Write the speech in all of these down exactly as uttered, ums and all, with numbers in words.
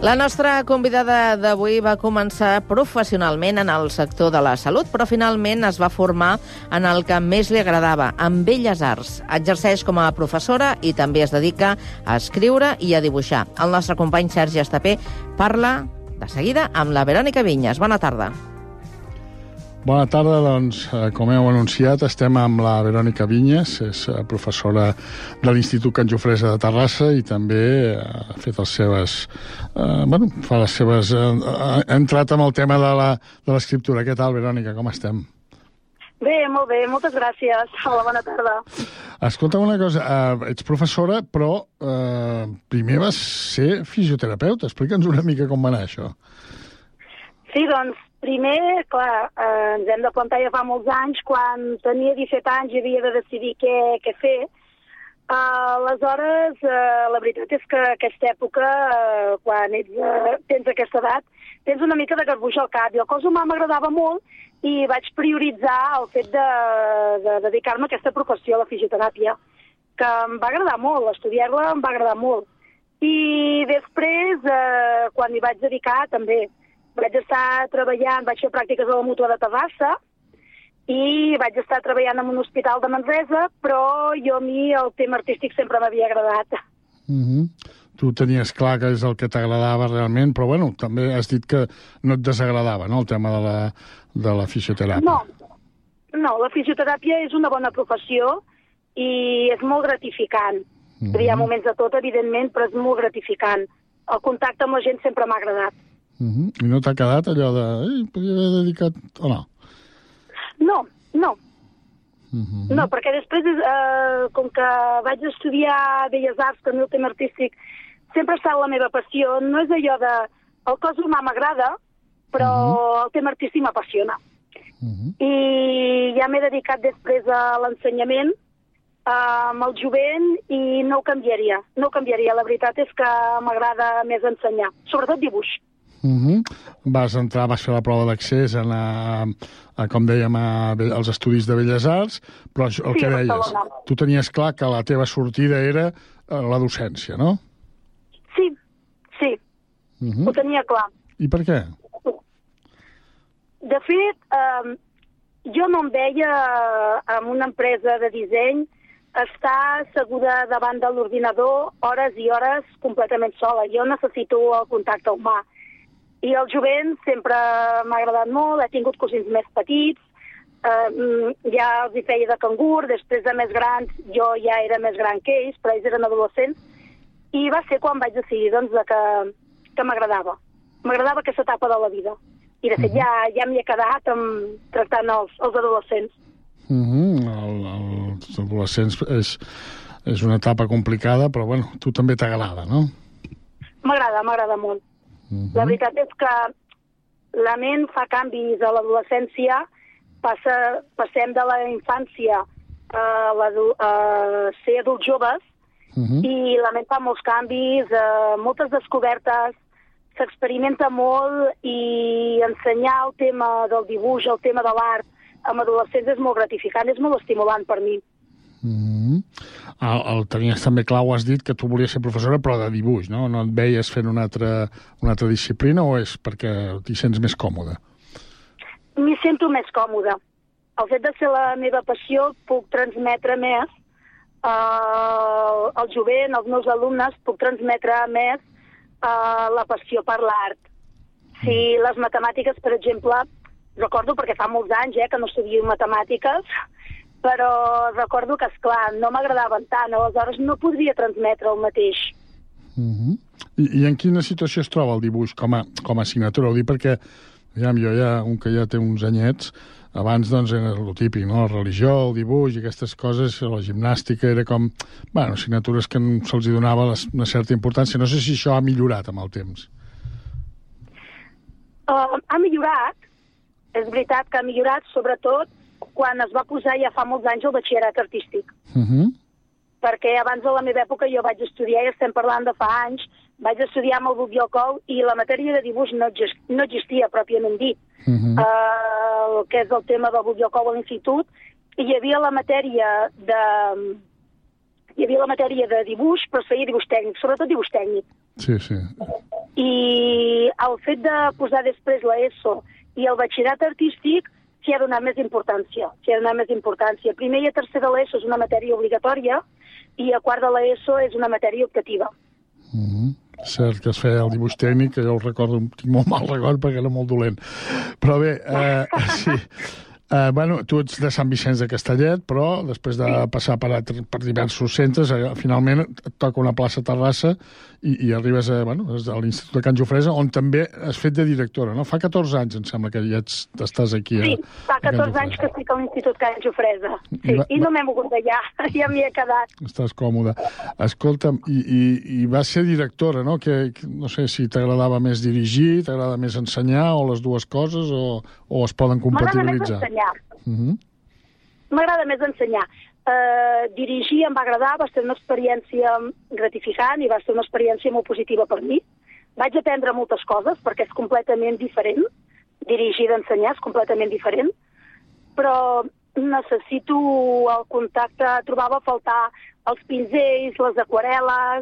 La nostra convidada d'avui va començar professionalment en el sector de la salut, però finalment es va formar en el que més li agradava, en Belles Arts. Exerceix com a professora i també es dedica a escriure i a dibuixar. El nostre company Sergi Estapé parla de seguida amb la Verònica Vinyes. Bona tarda. Bona tarda, doncs, com heu anunciat, estem amb la Verònica Vinyes, és professora de l'Institut Can Jofresa de Terrassa i també ha fet les seves... Eh, bueno, fa les seves... Eh, ha entrat amb el tema de la, de l'escriptura. Què tal, Verònica, com estem? Bé, molt bé, moltes gràcies. Hola, bona tarda. Escolta una cosa, eh, ets professora, però eh, primer vas ser fisioterapeuta. Explica'ns una mica com va anar això. Sí, doncs, primer, clar, eh, ens hem de plantar ja fa molts anys, quan tenia disset anys i havia de decidir què, què fer. Uh, aleshores, uh, la veritat és que aquesta època, uh, quan ets, uh, tens aquesta edat, tens una mica de garbuix al cap. I el cos humà m'agradava molt i vaig prioritzar el fet de, de dedicar-me a aquesta professió, a la fisioteràpia, que em va agradar molt, estudiar-la em va agradar molt. I després, uh, quan hi vaig dedicar, també vaig estar treballant, vaig fer pràctiques a la Mútua de Terrassa i vaig estar treballant en un hospital de Manresa, però jo a mi el tema artístic sempre m'havia agradat. Mm-hmm. Tu tenies clar que és el que t'agradava realment, però bueno, també has dit que no et desagradava, no?, el tema de la, de la fisioteràpia. No, no, la fisioteràpia és una bona professió i és molt gratificant. Mm-hmm. Hi ha moments de tot, evidentment, però és molt gratificant. El contacte amb la gent sempre m'ha agradat. Uh-huh. I no t'ha quedat allò de... Ei, podria haver dedicat... o no? No, no. Uh-huh. No, perquè després, eh, com que vaig estudiar Belles Arts, que el tema artístic sempre ha estat la meva passió, no és allò de... El cos humà m'agrada, però uh-huh. el tema artístic m'apassiona. Uh-huh. I ja m'he dedicat després a l'ensenyament, eh, amb el jovent, i no ho canviaria. No ho canviaria. La veritat és que m'agrada més ensenyar, sobretot dibuix. Uh-huh. Vas entrar, vas fer la prova d'accés a, a, a, com dèiem, a, als estudis de Belles Arts, però el sí, que deies, tu tenies clar que la teva sortida era la docència, no? Sí, sí, uh-huh. Ho tenia clar. I per què? De fet, eh, jo no em veia en una empresa de disseny estar asseguda davant de l'ordinador hores i hores completament sola. Jo necessito el contacte humà. I el jovent sempre m'ha agradat molt, he tingut cosins més petits, eh, ja els hi feia de cangur, després de més grans, jo ja era més gran que ells, però ells eren adolescents, i va ser quan vaig decidir doncs, que, que m'agradava. M'agradava aquesta etapa de la vida. I de fet uh-huh. ja, ja m'hi he quedat amb, tractant els, els adolescents. Uh-huh. El, el, els adolescents és, és una etapa complicada, però bueno, tu també t'agrada, no? M'agrada, m'agrada molt. Uh-huh. La veritat és que la ment fa canvis a l'adolescència, passa, passem de la infància a, a ser adults joves, uh-huh. i la ment fa molts canvis, eh, moltes descobertes, s'experimenta molt i ensenyar el tema del dibuix, el tema de l'art amb adolescents és molt gratificant, és molt estimulant per mi. Mm-hmm. El, el tenies també clar, ho has dit, que tu volies ser professora, però de dibuix, no? No et veies fent una altra, una altra disciplina o és perquè t'hi sents més còmode? M'hi sento més còmode. El fet de ser la meva passió puc transmetre més eh, al jovent, als meus alumnes, puc transmetre més eh, la passió per l'art. Si mm. les matemàtiques, per exemple, recordo perquè fa molts anys eh, que no estudio matemàtiques, però recordo que, esclar, no m'agradaven tant, aleshores no podria transmetre el mateix. Uh-huh. I, I en quina situació es troba el dibuix com a, com a assignatura? Ho dic perquè, ja, jo ja, un que ja té uns anyets, abans doncs era el típic, no? La religió, el dibuix i aquestes coses, la gimnàstica, era com, bueno, assignatures que se'ls donava una certa importància. No sé si això ha millorat amb el temps. Uh, ha millorat, és veritat que ha millorat, sobretot quan es va posar ja fa molts anys el batxillerat artístic. Uh-huh. Perquè abans de la meva època jo vaig estudiar, i estem parlant de fa anys, vaig estudiar amb el Buc i el Cou i la matèria de dibuix no, no existia pròpiament dit. Uh-huh. uh, el que és el tema del Buc i el Cou a l'institut, i hi havia la matèria de... hi havia la matèria de dibuix, però es feia dibuix tècnic, sobretot dibuix tècnic. Sí, sí. I el fet de posar després l'ESO i el batxillerat artístic s'hi ha donat més importància. S'hi ha donat més importància. Primer i a tercer de l'ESO és una matèria obligatòria i a quart de l'ESO és una matèria optativa. Mm-hmm. Cert que es feia el dibuix tècnic, que jo el recordo, tinc molt mal record perquè era molt dolent. Però bé, eh, sí... Uh, bueno, tu ets de Sant Vicenç de Castellet, però després de passar per, per diversos centres, eh, finalment et toca una plaça a Terrassa i, i arribes a, bueno, a l'Institut de Can Jofresa, on també has fet de directora, no? Fa catorze anys, em sembla, que ja ets, estàs aquí a, sí, fa catorze anys que estic a l'Institut Can Jofresa. Sí, I, va, i no m'he mogut d'allà, ja m'hi he quedat. Estàs còmode. Escolta'm, i, i, i vas ser directora, no? Que, que, no sé si t'agradava més dirigir, t'agrada més ensenyar, o les dues coses, o, o es poden compatibilitzar? M'agrada més ensenyar. Uh-huh. M'agrada més ensenyar. Uh, dirigir em va agradar, va ser una experiència gratificant i va ser una experiència molt positiva per mi. Vaig aprendre moltes coses perquè és completament diferent. Dirigir d'ensenyar és completament diferent. Però necessito el contacte, trobava a faltar els pinzells, les aquarel·les,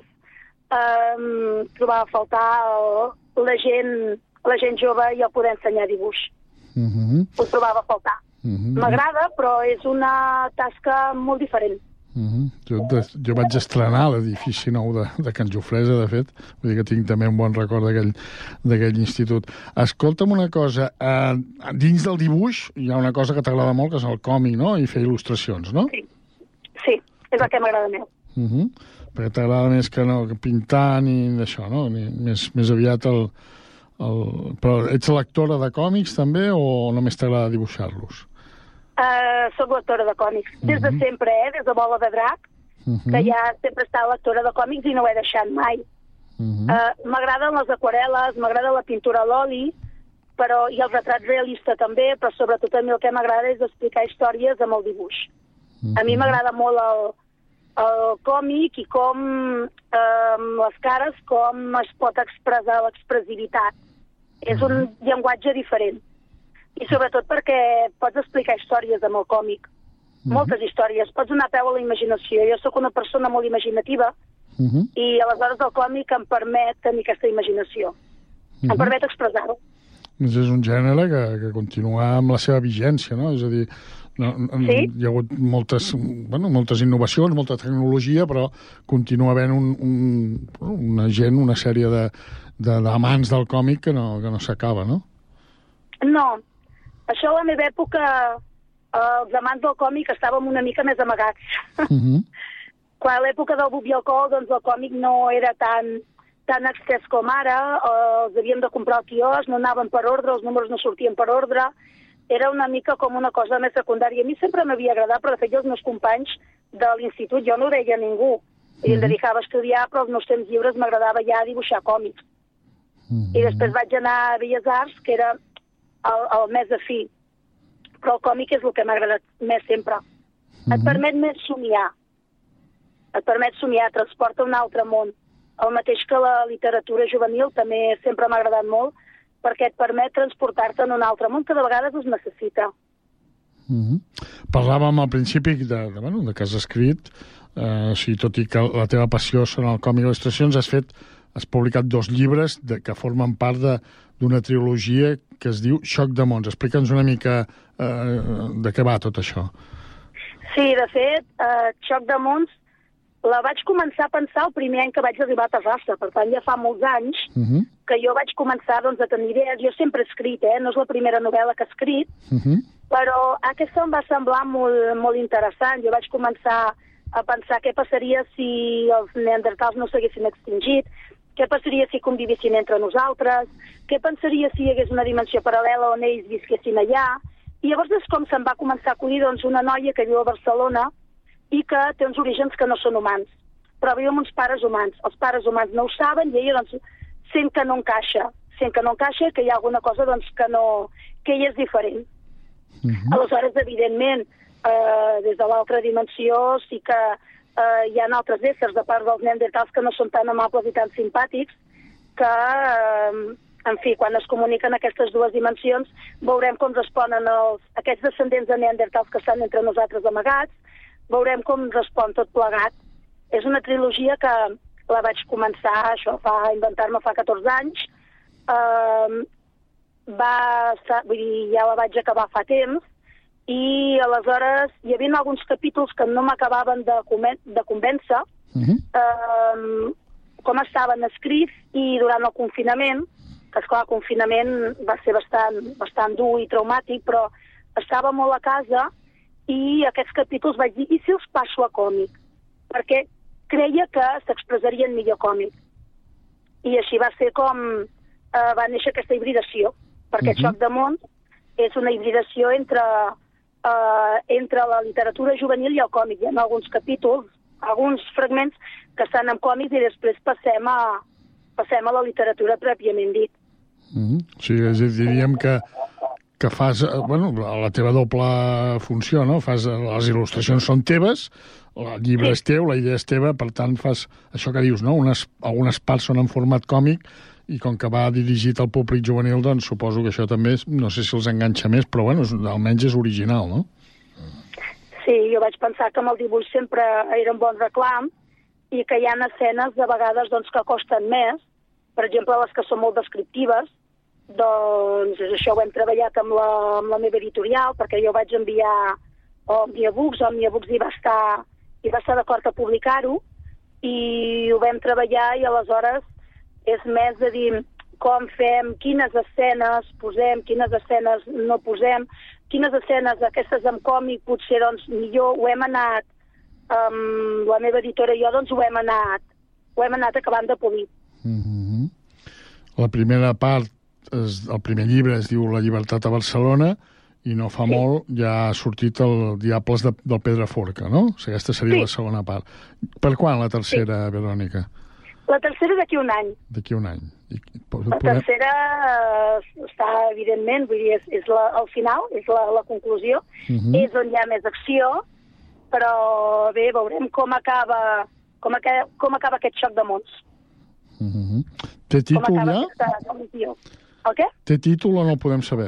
um, trobava a faltar el, la, gent, la gent jove i el poder ensenyar dibuix. Uh-huh. Ho trobava a faltar. Uh-huh. M'agrada, però és una tasca molt diferent. Uh-huh. Jo, de, jo vaig estrenar l'edifici nou de, de Can Jofresa, de fet. Vull dir que tinc també un bon record d'aquell institut. Escolta'm una cosa, eh, dins del dibuix hi ha una cosa que t'agrada molt, que és el còmic, no? I fer il·lustracions, no? Sí, sí, és el que m'agrada més. Uh-huh. Perquè t'agrada més que no que pintar ni d'això, no? Ni, més, més aviat el, el... Però ets lectora de còmics també o només t'agrada dibuixar-los? Uh, soc lectora de còmics, des de uh-huh. sempre, eh? Des de Bola de Drac, uh-huh. que ja sempre he estat lectora de còmics i no ho he deixat mai. Uh-huh. Uh, m'agraden les aquarel·les, m'agrada la pintura a l'oli, però i el retrat realista també, però sobretot a mi el que m'agrada és explicar històries amb el dibuix. Uh-huh. A mi m'agrada molt el, el còmic i com eh, les cares, com es pot expressar l'expressivitat. Uh-huh. És un llenguatge diferent. I sobretot perquè pots explicar històries amb el còmic. Uh-huh. Moltes històries. Pots donar peu a la imaginació. Jo sóc una persona molt imaginativa uh-huh. i aleshores el còmic em permet tenir aquesta imaginació. Uh-huh. Em permet expressar-ho. És un gènere que, que continua amb la seva vigència, no? És a dir, no, sí? Hi ha hagut moltes, bueno, moltes innovacions, molta tecnologia, però continua havent un, un, una gent, una sèrie de, de, d'amants del còmic que no, que no s'acaba, no? No. Això a la meva època, els amants del còmic estàvem una mica més amagats. Uh-huh. Quan a l'època del Bub i Alcohol, doncs el còmic no era tan, tan extès com ara, els havíem de comprar al quiosc, no anaven per ordre, els números no sortien per ordre, era una mica com una cosa més secundària. A mi sempre m'havia agradat, però de fet els meus companys de l'institut, jo no ho deia a ningú, i em dedicava a estudiar, però als meus temps lliures m'agradava ja dibuixar còmics. Uh-huh. I després vaig anar a Belles Arts, que era el, el més afí. Però el còmic és el que m'ha agradat més sempre. Uh-huh. Et permet més somiar. Et permet somiar, transporta un altre món. El mateix que la literatura juvenil també sempre m'ha agradat molt, perquè et permet transportar-te en un altre món que de vegades es necessita. Uh-huh. Parlàvem al principi de, de, bueno, de que has escrit, eh, o sigui, tot i que la teva passió són el còmic i il·lustracions, has fet, has publicat dos llibres de, que formen part de, d'una trilogia que es diu Xoc de mons. Explica'ns una mica eh, de què va tot això. Sí, de fet, eh, Xoc de mons la vaig començar a pensar el primer any que vaig arribar a Terrassa, per tant ja fa molts anys uh-huh. que jo vaig començar doncs, a tenir idees. Jo sempre he escrit, eh? No és la primera novel·la que he escrit, uh-huh. però aquesta em va semblar molt, molt interessant. Jo vaig començar a pensar què passaria si els neandertals no s'haguessin extingit, què passaria si convivissin entre nosaltres, què pensaria si hi hagués una dimensió paral·lela on ells visquessin allà. I llavors és com se'm va començar a acollir doncs, una noia que viu a Barcelona i que té uns orígens que no són humans, però viu amb uns pares humans. Els pares humans no ho saben i ella doncs, sent que no encaixa, sent que no encaixa, que hi ha alguna cosa doncs, que, no, que ella és diferent. Uh-huh. Aleshores, evidentment, eh, des de l'altra dimensió sí que Uh, hi ha altres éssers, de part dels neandertals, que no són tan amables i tan simpàtics, que, uh, en fi, quan es comuniquen aquestes dues dimensions, veurem com responen els, aquests descendents de neandertals que estan entre nosaltres amagats, veurem com respon tot plegat. És una trilogia que clar, vaig començar, això fa inventar-me fa catorze anys, eh, va estar, vull dir, ja la vaig acabar fa temps, i aleshores hi havia alguns capítols que no m'acabaven de, de convèncer, uh-huh. eh, com estaven escrits, i durant el confinament, que esclar, el confinament va ser bastant, bastant dur i traumàtic, però estava molt a casa, i aquests capítols vaig dir, i si els passo a còmic? Perquè creia que s'expressarien millor còmic. I així va ser com eh, va néixer aquesta hibridació, perquè uh-huh. Xoc de Mons és una hibridació entre, eh, entre la literatura juvenil i el còmic. Hi ha alguns capítols, alguns fragments que estan en còmics i després passem a, passem a la literatura pròpiament dit. Uh-huh. Sí, és a dir, diríem que que fas, bueno, la teva doble funció, no? Fas, les il·lustracions són teves, el llibre sí. és teu, la idea és teva, per tant fas això que dius, no? Unes, algunes parts són en format còmic i com que va dirigit al públic juvenil, doncs suposo que això també, és, no sé si els enganxa més, però bueno, almenys és original, no? Sí, jo vaig pensar que amb el dibuix sempre era un bon reclam i que hi ha escenes de vegades doncs, que costen més, per exemple les que són molt descriptives, doncs és això, ho hem treballat amb la, amb la meva editorial, perquè jo vaig enviar Omniabooks, Omniabooks hi va estar, hi va estar d'acord a publicar-ho, i ho vam treballar, i aleshores és més de dir com fem, quines escenes posem, quines escenes no posem, quines escenes aquestes en còmic potser doncs millor ho hem anat, amb la meva editora i jo doncs ho hem anat, ho hem anat acabant de polir. Mm-hmm. La primera part, és, el primer llibre es diu La llibertat a Barcelona, i no fa sí. molt ja ha sortit el Diables de, del Pedraforca, no? O sigui, aquesta seria sí. la segona part. Per quan la tercera, sí. Verònica? La tercera d'aquí un any. D'aquí un any. I, la tercera eh, està, evidentment, vull dir, és, és la, el final, és la, la conclusió, uh-huh. és on hi ha més acció, però bé, veurem com acaba, com acaba, com acaba aquest Xoc de Mons. Uh-huh. Té títol ja? Aquesta, el què? Té títol o no ho podem saber?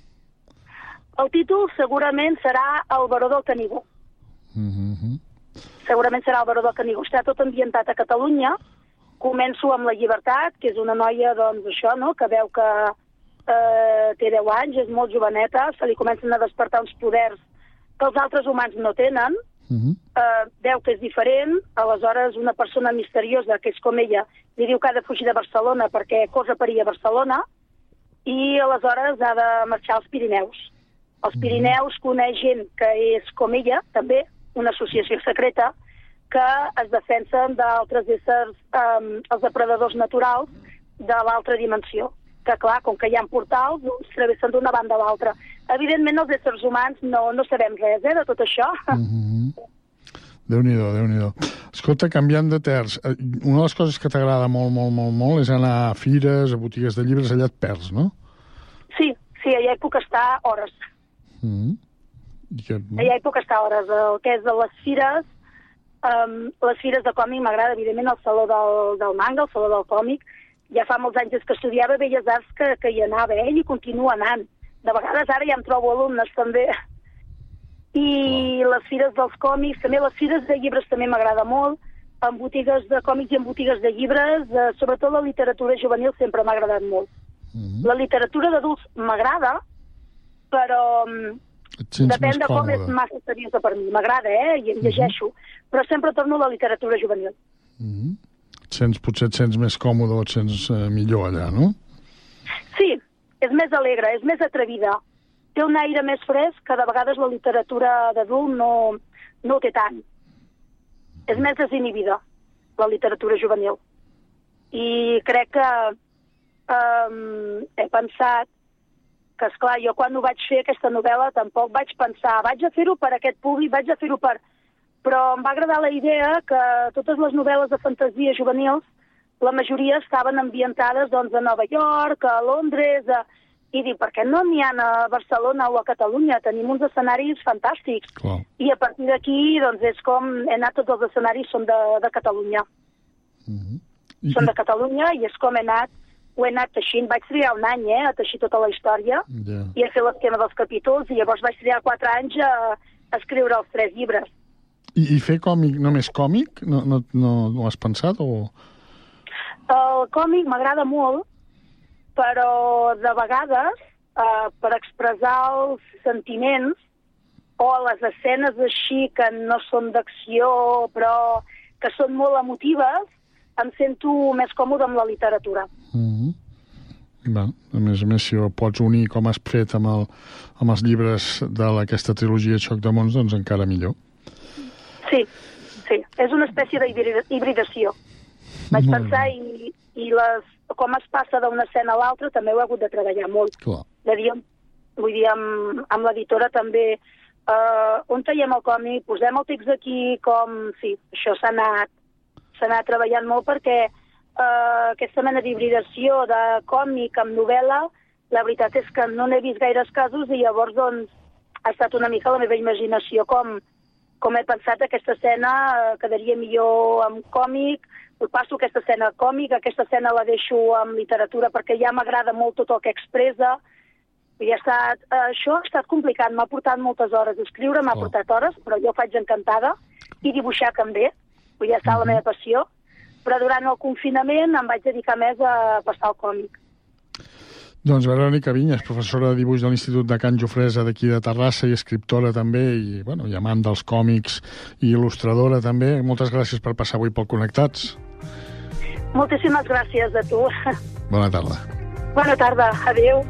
El títol segurament serà El baró del Canigó. Uh-huh. Segurament serà El baró del Canigó. Està tot ambientat a Catalunya. Començo amb la Llibertat, que és una noia, doncs, això, no?, que veu que eh, té deu anys, és molt joveneta, se li comencen a despertar uns poders que els altres humans no tenen, uh-huh. eh, veu que és diferent, aleshores una persona misteriosa, que és com ella, li diu que ha de fugir de Barcelona perquè cosa peria a Barcelona, i aleshores ha de marxar als Pirineus. Als Pirineus coneix gent que és com ella, també, una associació secreta, que es defensen d'altres éssers, um, els depredadors naturals de l'altra dimensió. Que, clar, com que hi ha portals, doncs travessen d'una banda a l'altra. Evidentment, els éssers humans no, no sabem res, eh, de tot això. Mm-hmm. Déu-n'hi-do, Déu-n'hi-do. Escolta, canviant de terç, una de les coses que t'agrada molt, molt, molt, molt és anar a fires, a botigues de llibres, allà et perds, no? Sí, sí, allà hi puc estar hores. Mm-hmm. I que... Allà hi puc estar hores. El que és de les fires, um, les fires de còmic m'agrada, evidentment, el Saló del, del Manga, el Saló del Còmic. Ja fa molts anys que estudiava Belles Arts que, que hi anava, ell eh? I continua anant. De vegades ara ja em trobo alumnes, també. I oh. les fires dels còmics, també les fires de llibres també m'agrada molt, en botigues de còmics i en botigues de llibres, eh, sobretot la literatura juvenil sempre m'ha agradat molt. Mm-hmm. La literatura d'adults m'agrada, però depèn de com és massa seriosa per mi. M'agrada, eh? I em llegeixo. Mm-hmm. Però sempre torno a la literatura juvenil. Mm-hmm. Et sents, potser et sents més còmode o et sents eh, millor allà, no? Sí, és més alegre, és més atrevida. Té un aire més fresc que de vegades la literatura d'adult no, no ho té tant. És més desinhibida, la literatura juvenil. I crec que um, he pensat que, esclar, jo quan ho vaig fer, aquesta novel·la, tampoc vaig pensar, vaig a fer-ho per aquest públic, vaig a fer-ho per... Però em va agradar la idea que totes les novel·les de fantasia juvenils, la majoria estaven ambientades doncs, a Nova York, a Londres, a... i dic, per què no n'hi ha a Barcelona o a Catalunya? Tenim uns escenaris fantàstics. Clar. I a partir d'aquí, doncs, és com he anat, tots els escenaris són de, de Catalunya. Mm-hmm. I... Són de Catalunya i és com he anat, ho he anat teixint. Vaig triar un any, eh, a teixir tota la història, yeah. i a fer l'esquema dels capítols, i llavors vaig triar quatre anys a, a escriure els tres llibres. I, i fer còmic, només còmic? No, no, no, no ho has pensat? O... el còmic m'agrada molt, però de vegades, eh, per expressar els sentiments o les escenes així que no són d'acció, però que són molt emotives, em sento més còmode amb la literatura. Mm-hmm. Va, a més a més, si ho pots unir com has fet amb, el, amb els llibres d'aquesta trilogia Xoc de Mons, doncs encara millor. Sí, sí. És una espècie d'hibridació. Vaig Molt pensar bé. i, i les, com es passa d'una escena a l'altra també ho he hagut de treballar molt. Clar. De dir, vull dir, amb, amb l'editora també, eh, on traiem el còmic, posem el text aquí, com... Sí, això s'ha anat, s'ha anat treballant molt perquè Uh, aquesta mena d'hibridació de còmic amb novel·la, la veritat és que no n'he vist gaires casos i llavors doncs ha estat una mica la meva imaginació com, com he pensat aquesta escena uh, quedaria millor amb còmic, passo aquesta escena còmic, aquesta escena la deixo amb literatura perquè ja m'agrada molt tot el que expressa. I ha estat, uh, això ha estat complicat, m'ha portat moltes hores escriure, m'ha Oh. portat hores, però jo ho faig encantada, i dibuixar també, vull dir, està mm-hmm. la meva passió. Però durant el confinament em vaig dedicar més a passar el còmic. Doncs Verònica Vinyes, professora de dibuix de l'Institut de Can Jofresa d'aquí de Terrassa i escriptora també, i, bueno, i amant dels còmics i il·lustradora també. Moltes gràcies per passar avui pel Connectats. Moltíssimes gràcies a tu. Bona tarda. Bona tarda. Adéu.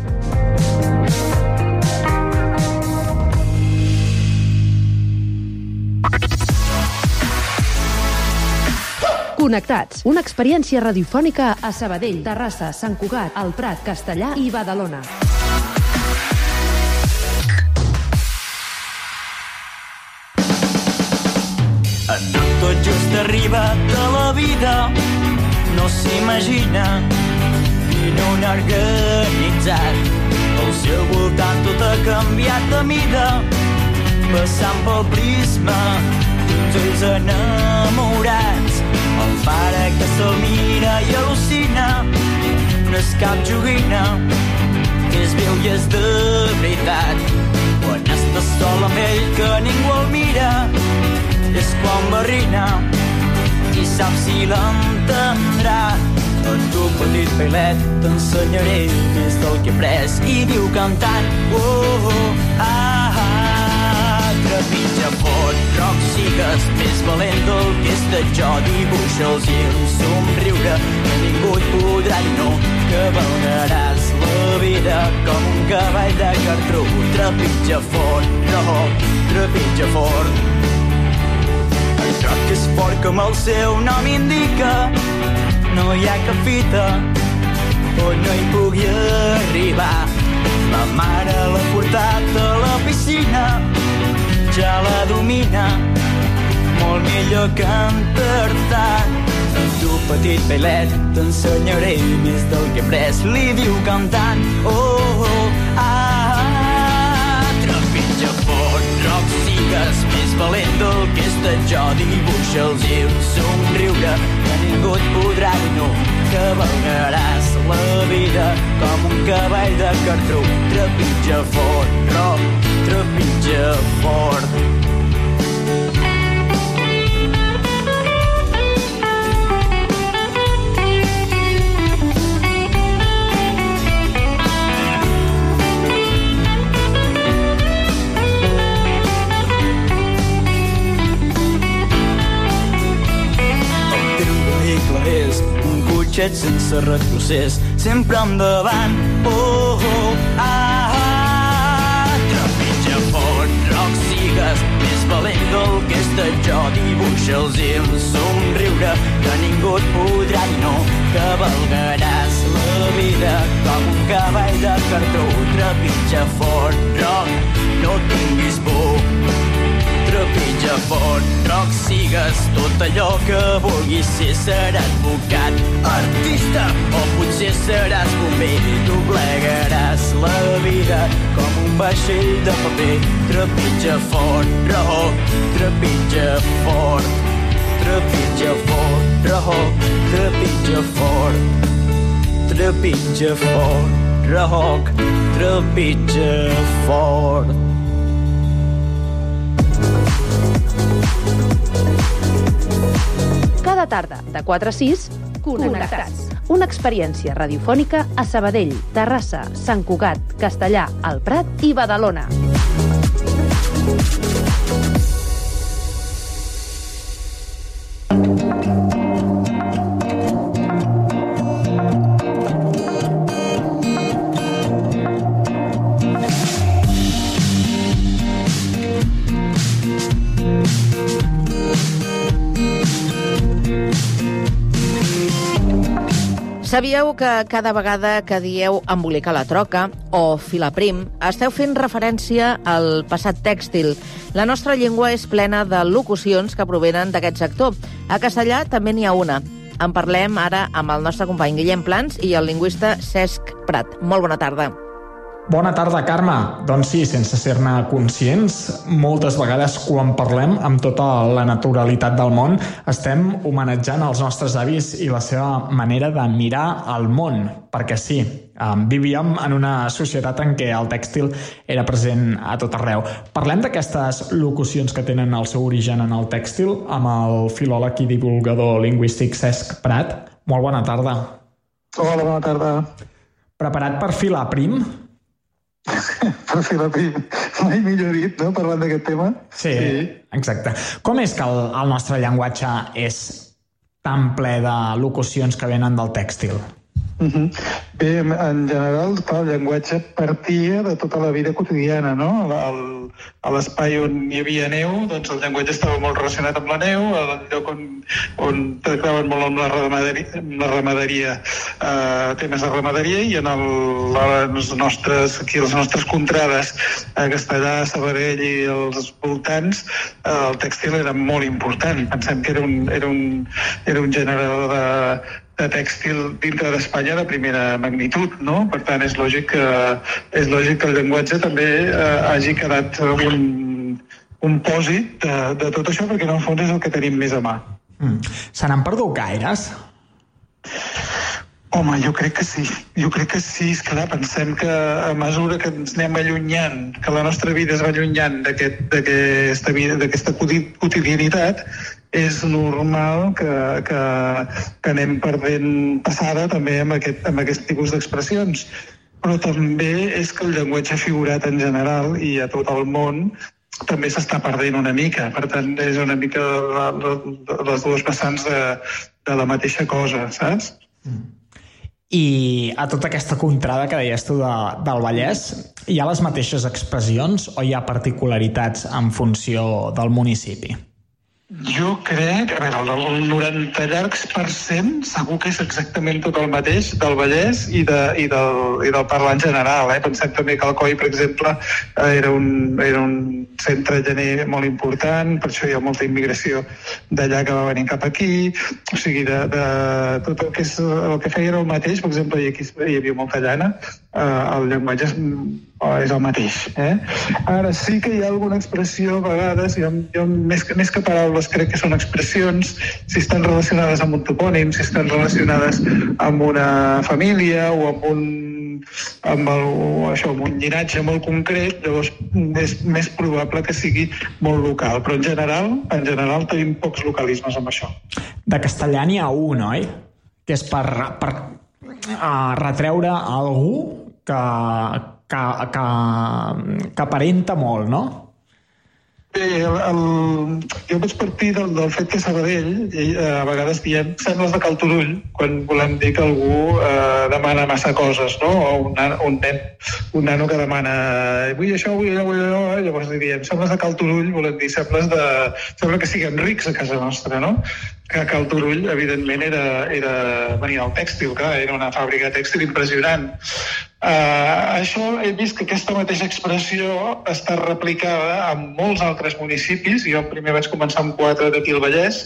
Connectats, una experiència radiofònica a Sabadell, Terrassa, Sant Cugat, El Prat, Castellar i Badalona. En tot just arribat a la vida, no s'imagina ni no un organitzat. Al seu voltant tot ha canviat de mida, passant pel prisma d'uns ulls enamorats. El pare que se'l mira i al·lucina, no és cap joguina, és viu i és de veritat. Quan estàs sol amb ell que ningú el mira, és quan barrina i sap si l'entendrà. A tu, petit pailet, t'ensenyaré més del que he après. I diu cantant, oh, oh, ah, ah, trepitja fort, roc, sigues més valent del que és de jo. Dibuixa'ls i un somriure que ningú et podrà dir no. Cavalgaràs la vida com un cavall de cartró. Trepitja fort, roc, trepitja fort. El roc és fort com el seu nom indica, no hi ha cap fita on no hi pugui arribar. La mare l'ha portat a la piscina, ja la domina, molt millor que en Tartan. A tu, petit pailet, t'ensenyaré més del que he après. Li diu cantant, oh, oh, ah, ah, trepitja fort, roc, sigues més valent del que és de jo. Dibuixa'ls i un somriure que ningú et podrà dir no. Cavalgaràs la vida com un cavall de cartró. Trepitja fort, roc, trepitja fort. És un cotxet sense retrocés, sempre endavant, oh, oh, ah, ah. Trepitja fort, roc, sigues més valent del que és de jo. Dibuixa'ls i un somriure que ningú et podrà dir no. Cavalgaràs la vida com un cavall de cartró. Trepitja fort, roc, no tinguis por. Trepitja fort, roc, sigues tot allò que vulguis ser. Serà advocat, artista o potser seràs bomber. Doblegaràs la vida com un vaixell de paper. Trepitja fort, roc, trepitja fort. Trepitja fort, roc, trepitja fort. Trepitja fort, roc, trepitja fort. Cada tarda, de quatre a sis, Connectats. Una experiència radiofònica a Sabadell, Terrassa, Sant Cugat, Castellar, el Prat i Badalona. Sabíeu que cada vegada que dieu embolicar la troca o filar prim, esteu fent referència al passat tèxtil. La nostra llengua és plena de locucions que provenen d'aquest sector. A castellà també n'hi ha una. En parlem ara amb el nostre company Guillem Plans i el lingüista Cesc Prat. Molt bona tarda. Bona tarda, Carme. Doncs sí, sense ser-ne conscients, moltes vegades quan parlem amb tota la naturalitat del món estem homenatjant els nostres avis i la seva manera de mirar el món, perquè sí, vivíem en una societat en què el tèxtil era present a tot arreu. Parlem d'aquestes locucions que tenen el seu origen en el tèxtil amb el filòleg i divulgador lingüístic Cesc Prat. Molt bona tarda. Hola, bona tarda. Preparat per filar prim? Per filar prim. Mai millor dit, no?, parlant d'aquest tema. Sí, sí, exacte. Com és que el, el nostre llenguatge és tan ple de locucions que venen del tèxtil? Uh-huh. Bé, en general, el llenguatge partia de tota la vida quotidiana, no? El, a l'espai on hi havia neu, doncs el llenguatge estava molt relacionat amb la neu, al lloc on, on tractaven molt amb la ramaderia, amb la ramaderia eh, temes de ramaderia, i en el, les nostres, aquí les nostres contrades a Castellar, Sabadell i els voltants, eh, el tèxtil era molt important. Pensem que era un, era un, era un generador de de tèxtil dintre d'Espanya de primera magnitud, no? Per tant, és lògic que, és lògic que el llenguatge també eh, hagi quedat un, un pòsit de, de tot això, perquè en el fons és el que tenim més a mà. Mm. Se n'han perdut gaires? Home, jo crec que sí. Jo crec que sí. És clar, pensem que a mesura que ens anem allunyant, que la nostra vida es va allunyant d'aquesta vida, d'aquesta quotidianitat, és normal que, que, que anem perdent passada també amb aquest, amb aquest tipus d'expressions. Però també és que el llenguatge figurat en general i a tot el món també s'està perdent una mica. Per tant, és una mica la, la, les dues vessants de, de la mateixa cosa, saps? Mm. I a tota aquesta contrada que deies tu de, del Vallès, hi ha les mateixes expressions o hi ha particularitats en funció del municipi? Jo crec, a veure, el noranta llargs per cent segur que és exactament tot el mateix del Vallès i, de, i, del, i del parlant general. Eh? Pensem també que Alcoi, per exemple, era un, era un centre llaner molt important, per això hi ha molta immigració d'allà que va venir cap aquí. O sigui, de, de, tot el que, és, el que feia era el mateix, per exemple, i aquí hi havia molta llana, eh, el llenguatge és, és el mateix. Eh? Ara sí que hi ha alguna expressió, a vegades, hi ha, hi ha més, més que paraules, crec que són expressions, si estan relacionades amb un topònim, si estan relacionades amb una família o amb un, amb, el, això, amb un llinatge molt concret, llavors és més probable que sigui molt local. Però en general, en general tenim pocs localismes amb això. De castellà n'hi ha un, oi? Que és per, per uh, retreure a algú que, que, que, que aparenta molt, no? Bé, el, el, jo vaig partir del, del fet que a Sabadell i, eh, a vegades diem sembles de cal Turull quan volem dir que algú eh, demana massa coses, no? O un, nan, un nen, un nano que demana vull això, vull allò, vull allò, llavors diem sembles de cal Turull, volem dir sembles de... sembla que siguem rics a casa nostra, no? Que Cal Turull, evidentment, era, era venia del tèxtil, clar, era una fàbrica de tèxtil impressionant. Uh, això he vist que aquesta mateixa expressió està replicada en molts altres municipis. Jo primer vaig començar amb quatre d'aquí al Vallès,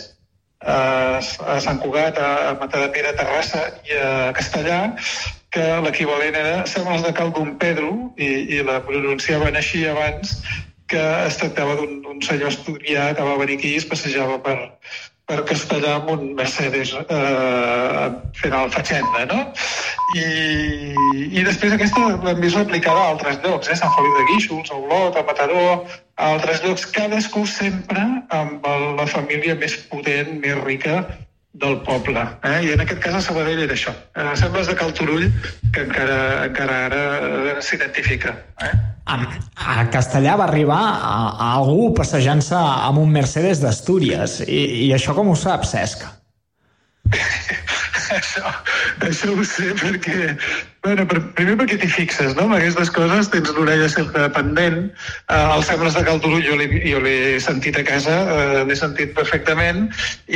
uh, a Sant Cugat, a Matadepera, a Terrassa i a Castellar, que l'equivalent era sembles de cal Don Pedro, i, i la pronunciaven així abans, que es tractava d'un senyor asturià que va venir aquí i es passejava per, per Castellar amb un Mercedes eh, fent el fatxenda, no? I, i després aquesta l'hem vist replicada a altres llocs, eh? Sant Feliu de Guíxols, a Olot, a Mataró, a altres llocs, cadascú sempre amb el, la família més potent, més rica del poble. Eh? I en aquest cas a Sabadell era això. Eh, sembles de Cal Turull, que encara, encara ara s'identifica. Eh? A Castellà va arribar a, a algú passejant-se amb un Mercedes d'Astúries. I, I això com ho saps, Cesc? això, això ho sé perquè... Bueno, per, primer perquè t'hi fixes, no? Amb aquestes coses tens l'orella sempre pendent. Uh, els sembles de Cal Turull jo l'he sentit a casa, uh, l'he sentit perfectament,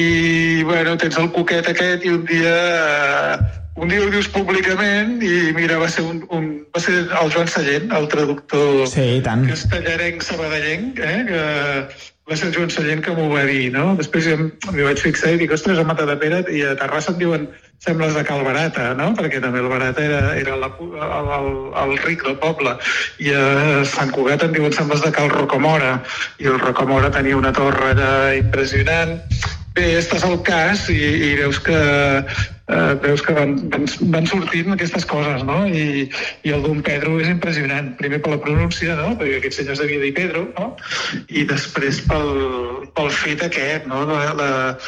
i bueno, tens el cuquet aquest i un dia... Uh, un dia ho dius públicament i mira, va ser, un, un, va ser el Joan Sallent, el traductor sí, castellarenc sabadellenc, eh? que va ser el Joan Sallent que m'ho va dir, no? Després jo m'hi vaig fixar i dic, ostres, a Matadepera i a Terrassa en diuen sembles de Cal Barata, no? Perquè també el Barata era, era la, el, el, el ric del poble. I a Sant Cugat en diuen sembles de Cal Rocamora, i el Rocamora tenia una torre allà impressionant. Bé, estàs al cas i, i veus que, eh, veus que van, van, van sortint aquestes coses, no? I, i el Don Pedro és impressionant. Primer per la pronúncia, no? Perquè aquest senyor es devia dir Pedro, no? I després pel, pel fet aquest, no? La, la,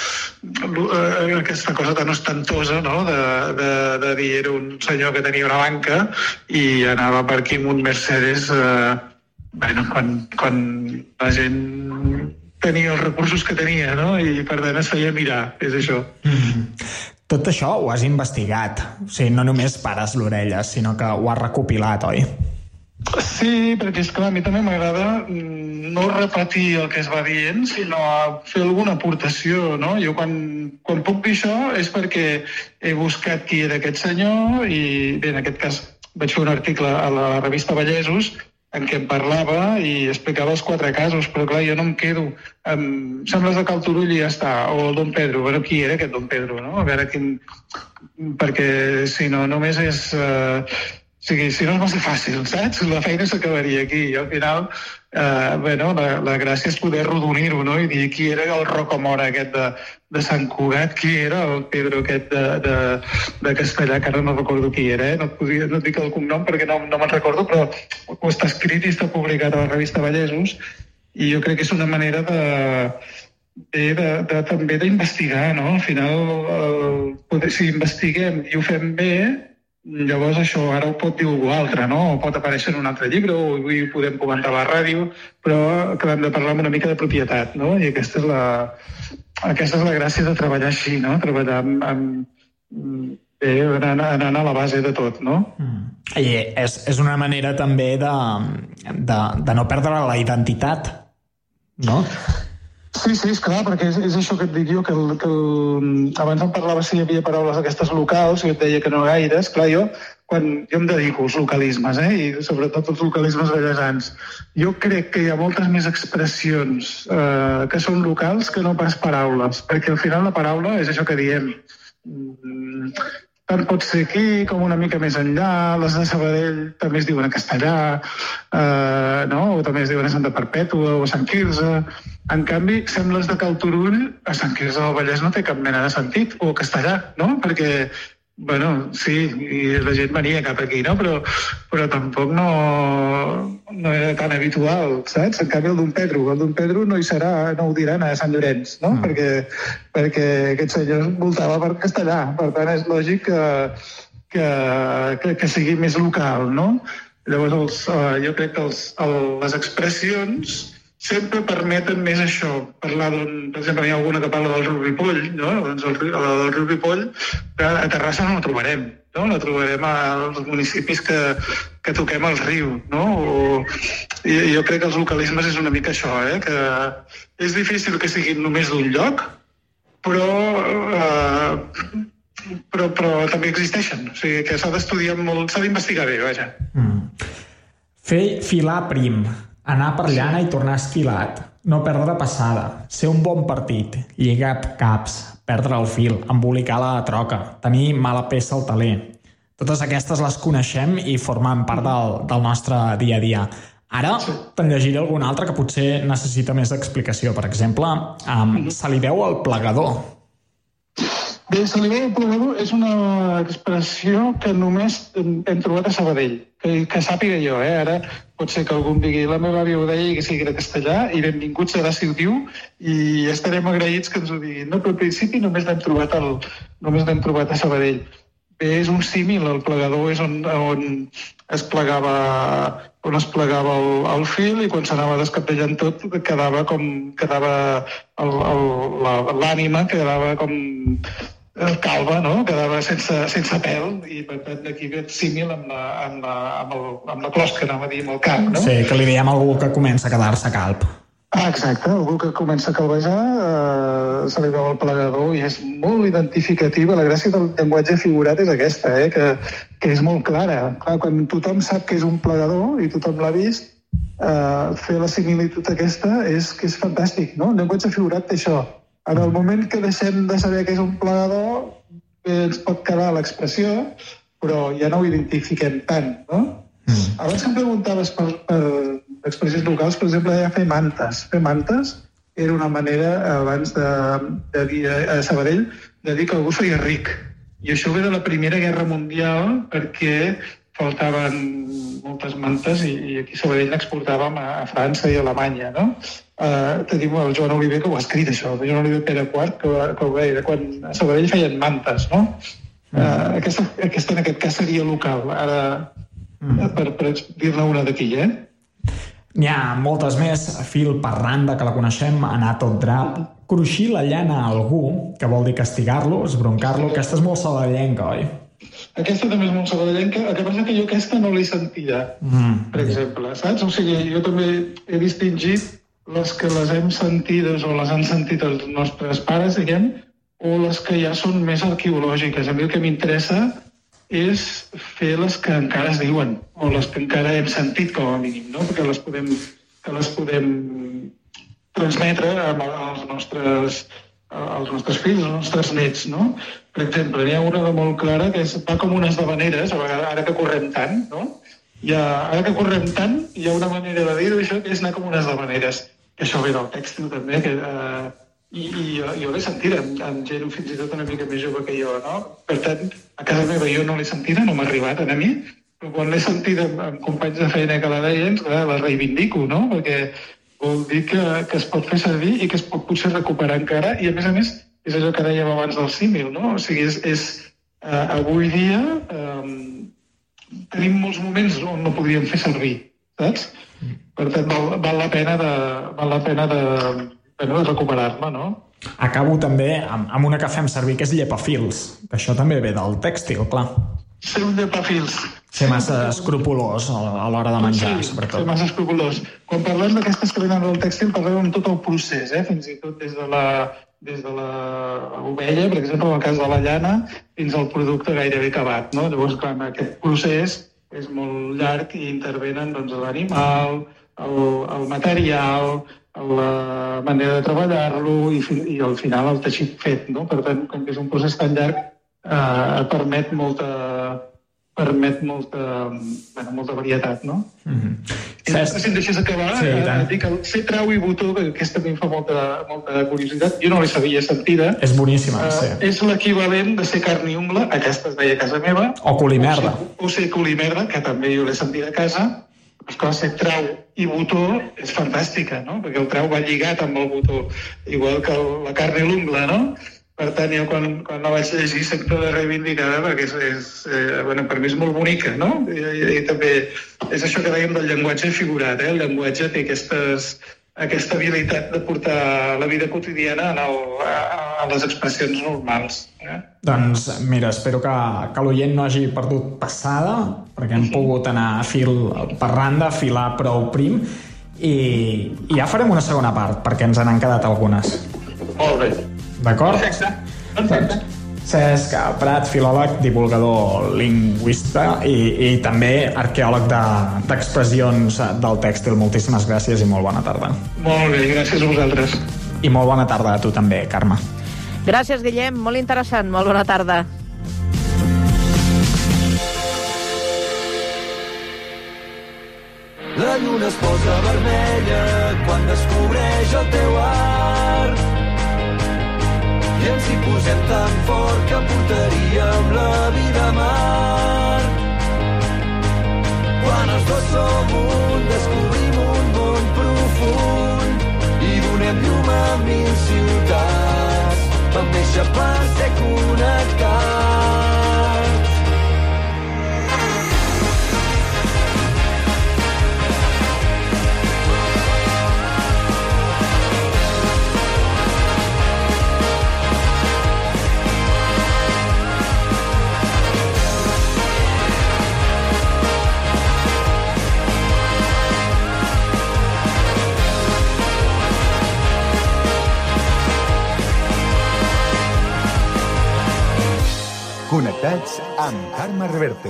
la, aquesta cosa tan ostentosa, no? De, de, de dir era un senyor que tenia una banca i anava per aquí amb un Mercedes, eh, bueno, quan, quan la gent tenia els recursos que tenia, no? I per tant es feia mirar, és això. Mm. Tot això ho has investigat. O sigui, no només pares l'orella, sinó que ho has recopilat, oi? Sí, perquè és clar, a mi també m'agrada no repetir el que es va dient, sinó fer alguna aportació, no? Jo quan, quan puc dir això és perquè he buscat qui era aquest senyor i, bé, en aquest cas vaig fer un article a la revista Vallesos en què em parlava i explicava els quatre casos, però clar, jo no em quedo amb sembles de Cal Turull i ja està, o el Don Pedro. Bueno, qui era aquest Don Pedro, no? A veure quin... Perquè si no, només és... Uh... O sigui, si no és massa fàcil, saps? La feina s'acabaria aquí. I al final, eh, bueno, la, la gràcia és poder rodonir-ho, no? I dir qui era el Rocamora aquest de, de Sant Cugat, qui era el Pedro aquest de, de, de Castellà, que ara no recordo qui era, eh? No et, podria, no et dic el cognom perquè no, no me'n recordo, però ho està escrit i està publicat a la revista Vallesos, i jo crec que és una manera de... De, de, de, també d'investigar, no? Al final, el, poder, si investiguem i ho fem bé, llavors això ara ho pot dir algú altre, no? O pot aparèixer en un altre llibre, o avui ho podem comentar a la ràdio, però acabem de parlar amb una mica de propietat, no? I aquesta és la, aquesta és la gràcia de treballar així, no? Treballar amb, amb, bé, anant, anant a la base de tot, no? Mm. I és, és una manera també de, de, de no perdre la identitat, no? Sí, sí, és clar, perquè és, és això que et dic jo, que, el, que el, abans em parlava si hi havia paraules d'aquestes locals, i et deia que no gaire. És clar, jo, quan jo em dedico als localismes, eh, i sobretot als localismes ballesans, jo crec que hi ha moltes més expressions eh, que són locals que no pas paraules, perquè al final la paraula és això que diem. Mm, tant pot ser aquí com una mica més enllà, les de Sabadell també es diuen a Castellà, eh, no? O també es diuen a Santa Perpètua o a Sant Quirze. En canvi, sembles de Cal Turull a Sant Quirze del Vallès no té cap mena de sentit, o a Castellà, no? Perquè, bueno, sí, i la gent venia cap aquí, no? Però, però tampoc no, no era tan habitual, saps? En canvi, el Don Pedro, el Don Pedro no hi serà, no ho diran a Sant Llorenç, no? Mm. Perquè, perquè aquest senyor voltava per Castellà. Per tant, és lògic que, que, que, que sigui més local, no? Llavors, els, uh, jo crec que els, el, les expressions sempre permeten més això, parlar d'un... Per exemple, hi ha alguna que parla del riu Ripoll, no? Doncs el, el riu Ripoll, a Terrassa no la trobarem, no? La trobarem als municipis que, que toquem el riu, no? O, i, jo crec que els localismes és una mica això, eh? Que és difícil que siguin només d'un lloc, però, eh, però, però també existeixen. O sigui, que s'ha d'estudiar molt, s'ha d'investigar bé, vaja. Mm. Fer filar prim, anar per llana i tornar esquilat, no perdre passada, ser un bon partit, lligar caps, perdre el fil, embolicar la troca, tenir mala peça al taler. Totes aquestes les coneixem i formen part del, del nostre dia a dia. Ara te'n llegiré alguna altra que potser necessita més explicació. Per exemple, um, se li veu el plegador. Bé, se li veu el plegador és una expressió que només hem trobat a Sabadell, que, que sàpiga jo, eh? Ara pot ser que algú em digui la meva àvia ho deia i que sigui de castellà, i benvingut serà si ho diu, i estarem agraïts que ens ho diguin. No, però al principi només l'hem trobat, el, només l'hem trobat a Sabadell. Bé, és un símil, el plegador és on, on es plegava, on es plegava el, el fil, i quan s'anava descapellant tot quedava com, quedava el, el, la, l'ànima quedava com calva, no? Quedava sense, sense pèl, i per tant d'aquí ve el símil amb la, amb la, amb el, amb la closca, anava a dir, amb el cap, no? Sí, que li diem a algú que comença a quedar-se calb. Ah, exacte, algú que comença a calvejar, eh, se li veu el plegador i és molt identificativa. La gràcia del llenguatge figurat és aquesta, eh, que, que és molt clara. Clar, quan tothom sap que és un plegador i tothom l'ha vist, eh, fer la similitud aquesta és que és fantàstic, no? El llenguatge figurat té això. En el moment que deixem de saber que és un plegador, ens pot quedar l'expressió, però ja no ho identifiquem tant, no? Mm. Abans que em preguntaves per, per expressions locals, per exemple, ja fer mantes. Fer mantes era una manera, abans de, de dir a Sabadell, de dir que algú feia ric. I això ve de la Primera Guerra Mundial, perquè faltaven moltes mantes i, i aquí a Sabadell n'exportàvem a, a França i a Alemanya, no? Uh, tenim el Joan Oliver, que ho ha escrit, això, el Joan Oliver Pere quart, que, que ho veia, quan a Sabadell feien mantes, no? Uh, aquesta, aquesta, en aquest cas, seria local. Ara, per, per dir-ne una d'aquí, eh? N'hi ha moltes més. Fil per randa, que la coneixem, anar tot drap. Cruixir la llana a algú, que vol dir castigar-lo, esbroncar-lo. Aquesta és molt sabadellenca, oi? Aquesta també és molt sabadellenca. El que passa que jo aquesta no l'he sentida, mm. per exemple, saps? O sigui, jo també he distingit les que les hem sentides o les han sentit els nostres pares, diguem, o les que ja són més arqueològiques. A mi el que m'interessa és fer les que encara es diuen, o les que encara hem sentit com a mínim, no? Perquè les podem, que les podem transmetre als nostres, als nostres fills, als nostres nets, no? Per exemple, n'hi ha una de molt clara que és, va com unes d'havaneres, a vegades, ara que correm tant, no? Hi ha, ara que correm tant, hi ha una manera de dir-ho, això, que és anar com unes d'havaneres, que això ve del tèxtil també, que... Eh, I, i jo, jo l'he sentida amb, amb gent fins i tot una mica més jove que jo, no? Per tant, a casa meva jo no l'he sentida, no m'ha arribat a mi, però quan l'he sentida amb, amb companys de feina que la deien, clar, la reivindico, no? Perquè vol dir que, que es pot fer servir i que es pot potser recuperar encara, i a més a més és allò que dèiem abans del símil, no? O sigui, és, és uh, avui dia um, tenim molts moments on no podríem fer servir, saps? Per tant, val, val la pena de... Val la pena de Bueno, de recuperar-la, no? Acabo també amb, amb una que fem servir, que és llepafils, que això també ve del tèxtil, clar. Ser un llepafils. Ser massa escrupolós a l'hora de menjar, sí, sobretot. Ser massa escrupolós. Quan parlem d'aquestes que venen del tèxtil, parlem amb tot el procés, eh? Fins i tot des de la, des de la ovella, per exemple, en el cas de la llana, fins al producte gairebé acabat, no? Llavors, clar, aquest procés és molt llarg i intervenen doncs, l'animal, el, el material, la manera de treballar-lo i, i al final el teixit fet, no? Per tant, com que és un procés tan llarg, eh, permet molta permet molta, bueno, molta varietat, no? Mm-hmm. I després, si em deixes acabar, sí, eh, dic el ser trau i botó, que aquesta també em fa molta, molta curiositat, jo no la sabia sentida. És boníssima, eh, sí. És l'equivalent de ser carn i ungla, aquesta es deia a casa meva. O colimerda. O ser, o ser colimerda, que també jo l'he sentida a casa. Esclar, ser trau i botó és fantàstica, no? Perquè el trau va lligat amb el botó, igual que el, la carn i l'ungla, no? Per tant, jo quan, quan la vaig llegir sempre la reivindicada, perquè és, és, eh, bueno, per mi és molt bonica, no? I, i, i també és això que dèiem del llenguatge figurat, eh? El llenguatge té aquestes, aquesta habilitat de portar la vida quotidiana en el, a, a les expressions normals. Eh? Doncs mira, espero que, que l'oient no hagi perdut passada, perquè hem pogut anar a fil per randa, filar prou prim, i, i ja farem una segona part, perquè ens n'han quedat algunes. Molt bé. D'acord? Perfecte. Perfecte. Cesc Prat, filòleg, divulgador lingüista i, i també arqueòleg de, d'expressions del tèxtil. Moltíssimes gràcies i molt bona tarda. Molt bé, gràcies a vosaltres. I molt bona tarda a tu també, Carme. Gràcies, Guillem, molt interessant. Molt bona tarda. La lluna es posa vermella quan descobreix el teu art. I ens hi posem tan fort que portaríem la vida a mar. Quan els dos som un Connectats amb Carme Reverte.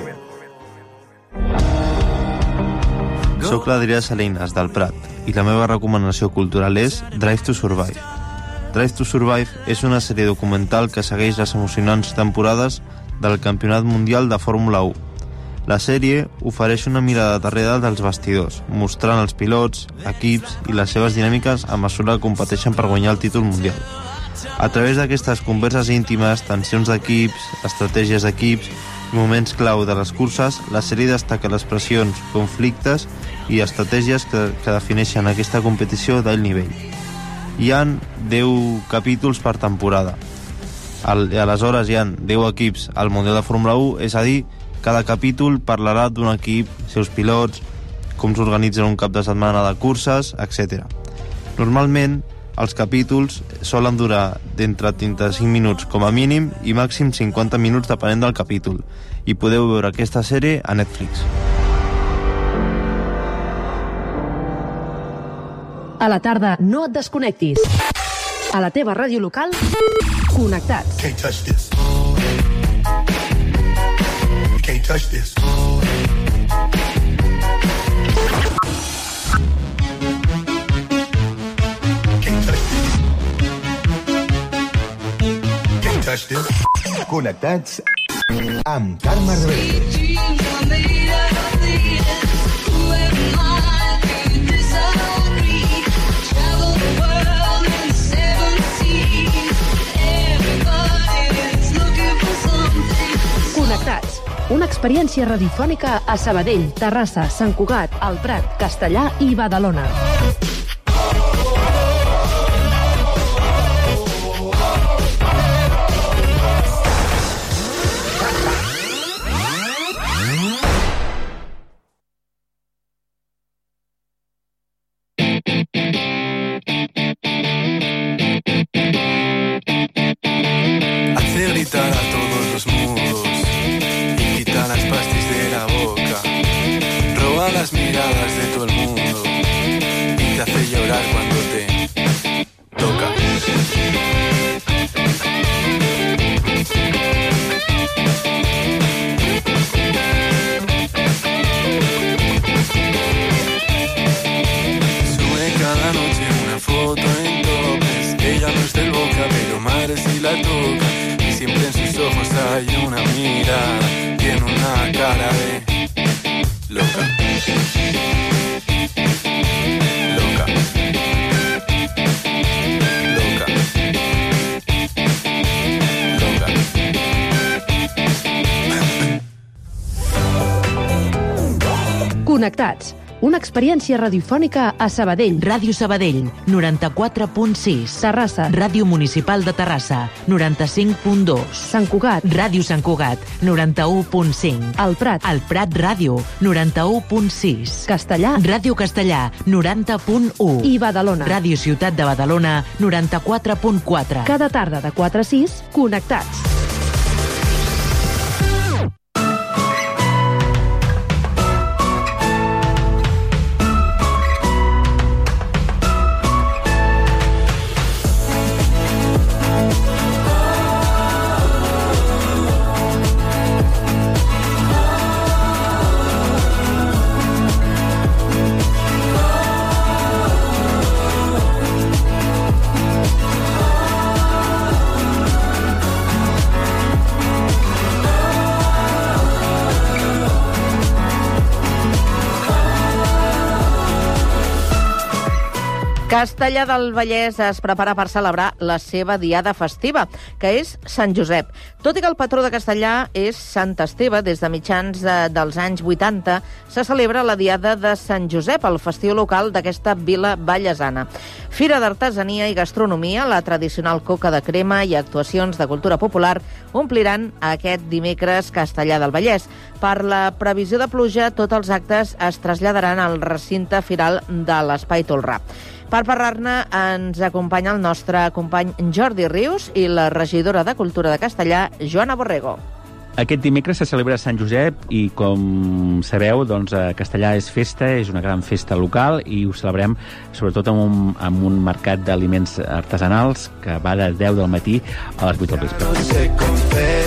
Soc l'Adrià Salinas, del Prat, i la meva recomanació cultural és Drive to Survive. Drive to Survive és una sèrie documental que segueix les emocionants temporades del Campionat Mundial de Fórmula u. La sèrie ofereix una mirada darrere dels bastidors, mostrant els pilots, equips i les seves dinàmiques a mesura que competeixen per guanyar el títol mundial. A través d'aquestes converses íntimes, tensions d'equips, estratègies d'equips i moments clau de les curses, la sèrie destaca les pressions, conflictes i estratègies que, que defineixen aquesta competició d'alt nivell. Hi ha deu capítols per temporada. Al, aleshores hi ha deu equips al Mundial de Fórmula u, és a dir, cada capítol parlarà d'un equip, seus pilots, com s'organitzen un cap de setmana de curses, etcètera. Normalment, els capítols solen durar d'entre trenta-cinc minuts com a mínim i màxim cinquanta minuts depenent del capítol, i podeu veure aquesta sèrie a Netflix. A la tarda no et desconnectis. A la teva ràdio local, connectats. Can't touch this. Can't touch this. Touch this. Connectats amb Carme Reverte. Connectats. Una experiència radiofònica a Sabadell, Terrassa, Sant Cugat, el Prat, Castellà i Badalona. Connectats. Una experiència radiofònica a Sabadell. Ràdio Sabadell, noranta-quatre punt sis. Terrassa. Ràdio Municipal de Terrassa, noranta-cinc punt dos. Sant Cugat. Ràdio Sant Cugat, noranta-u punt cinc. El Prat. El Prat Ràdio, noranta-u punt sis. Castellà. Ràdio Castellà, noranta punt u. I Badalona. Ràdio Ciutat de Badalona, noranta-quatre punt quatre. Cada tarda de quatre a sis, connectats. Castellà del Vallès es prepara per celebrar la seva diada festiva, que és Sant Josep. Tot i que el patró de Castellà és Sant Esteve, des de mitjans de, dels anys vuitanta se celebra la diada de Sant Josep, el festiu local d'aquesta vila vallesana. Fira d'artesania i gastronomia, la tradicional coca de crema i actuacions de cultura popular ompliran aquest dimecres Castellà del Vallès. Per la previsió de pluja, tots els actes es traslladaran al recinte firal de l'Espai Tolrà. Per parlar-ne ens acompanya el nostre company Jordi Rius i la regidora de Cultura de Castellà, Joana Borrego. Aquest dimecres se celebra Sant Josep i, com sabeu, doncs, Castellà és festa, és una gran festa local i ho celebrem sobretot amb un, amb un mercat d'aliments artesanals que va de deu del matí a les vuit del vespre.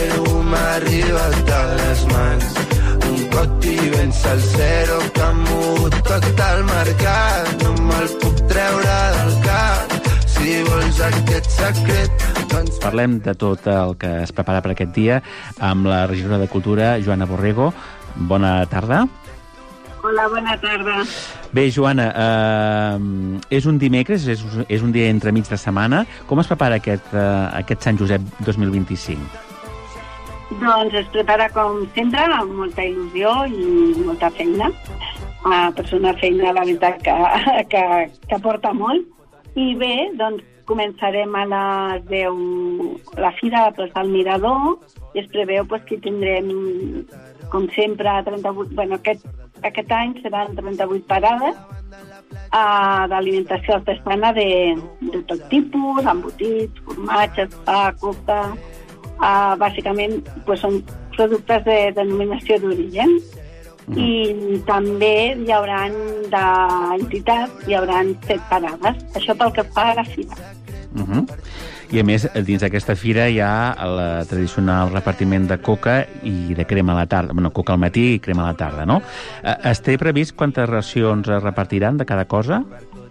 m'ha arribat a les mans. Un coti ben salsero que ha mogut tot el mercat. No me'l puc treure del cap. Si vols aquest secret, doncs... Parlem de tot el que es prepara per aquest dia amb la regidora de Cultura, Joana Borrego. Bona tarda. Hola, bona tarda. Bé, Joana, eh, és un dimecres, és, és un dia entremig de setmana. Com es prepara aquest, eh, aquest Sant Josep dos mil vint-i-cinc? Doncs es prepara com sempre, amb molta il·lusió i molta feina. Uh, per ser una feina, la veritat, que, que, que porta molt. I bé, doncs començarem a les deu la fira de Plaça del Mirador i es preveu pues, que tindrem, com sempre, trenta-vuit... Bueno, aquest, aquest any seran trenta-vuit parades uh, d'alimentació artesana de, de tot tipus, embotits, formatges, pa, coca... Uh, bàsicament pues, són productes de denominació d'origen. Mm. I també hi haurà d'entitats, hi haurà set parades. Això pel que fa a la fira. Uh -huh. I a més, dins d'aquesta fira hi ha el tradicional repartiment de coca i de crema a la tarda. Bueno, coca al matí i crema a la tarda, no? Es té previst quantes racions es repartiran de cada cosa?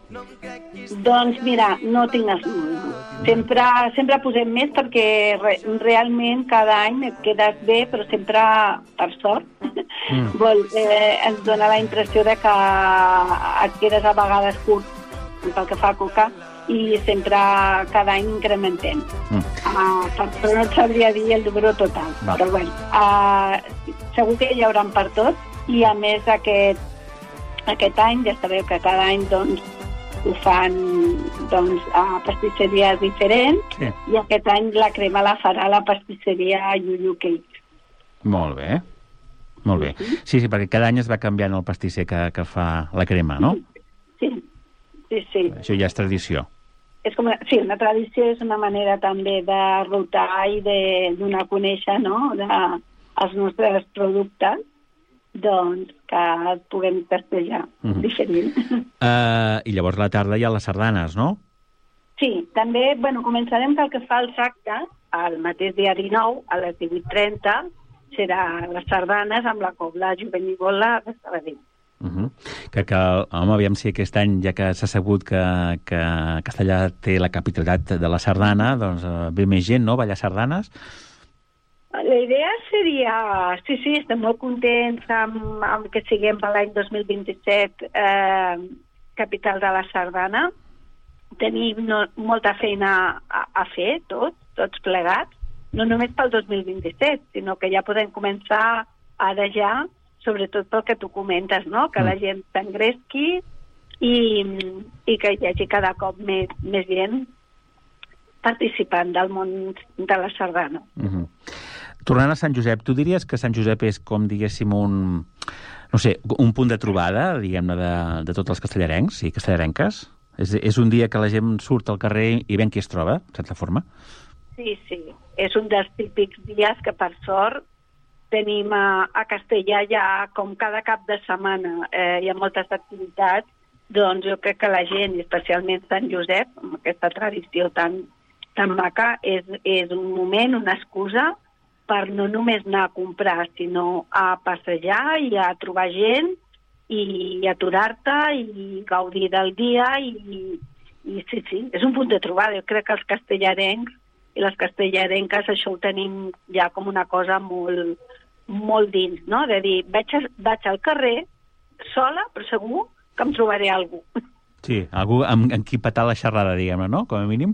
Doncs mira, no tinc els números. Sempre, sempre posem més perquè re, realment cada any et quedes bé, però sempre, per sort, mm. vol, eh, ens dona la impressió de que et quedes a vegades curt pel que fa a coca i sempre cada any incrementem. Mm. Uh, però no et sabria dir el número total. Va. Però bueno, uh, segur que hi haurà per tot i a més aquest, aquest any, ja sabeu que cada any doncs ho fan doncs, a pastisseries diferents sí. I aquest any la crema la farà la pastisseria Yuyu Cake. Molt bé, molt bé. Sí, sí, perquè cada any es va canviant el pastisser que, que fa la crema, no? Sí, sí, sí. Això ja és tradició. És com, sí, una tradició és una manera també de rotar i de donar a conèixer, no?, de, els nostres productes, doncs que els puguem festejar mm-hmm. diferent. Uh, I llavors a la tarda hi ha les sardanes, no? Sí, també, bueno, començarem pel que fa als actes, el mateix dia dinou, a les divuit trenta, serà les sardanes amb la cobla juvenívola de Sabadell. Uh-huh. Que, que, home, aviam si aquest any, ja que s'ha sabut que, que Castellà té la capitalitat de la sardana, doncs uh, ve més gent, no?, a ballar sardanes. La idea seria... Sí, sí, estem molt contents amb, amb que siguem per l'any dos mil vint-i-set eh, capital de la sardana. Tenim no, molta feina a, a fer, tots, tots plegats, no només pel dos mil vint-i-set, sinó que ja podem començar ara ja, sobretot pel que tu comentes, no?, que mm. la gent s'engresqui i, i que hi hagi cada cop més, més gent participant del món de la sardana. Mm-hmm. Tornant a Sant Josep, tu diries que Sant Josep és com, diguéssim, un, no sé, un punt de trobada, diguem-ne, de, de tots els castellarencs i castellarenques? És, és un dia que la gent surt al carrer i ben qui es troba, de certa forma? Sí, sí. És un dels típics dies que, per sort, tenim a, a Castellà ja, com cada cap de setmana eh, hi ha moltes activitats, doncs jo crec que la gent, i especialment Sant Josep, amb aquesta tradició tan, tan maca, és, és un moment, una excusa per no només anar a comprar, sinó a passejar i a trobar gent i, i aturar-te i gaudir del dia i, i sí, sí, és un punt de trobada. Jo crec que els castellarencs i les castellarenques això ho tenim ja com una cosa molt, molt dins, no? De dir, vaig, a, vaig al carrer sola, però segur que em trobaré algú. Sí, algú amb, amb qui petar la xerrada, diguem-ne, no? Com a mínim.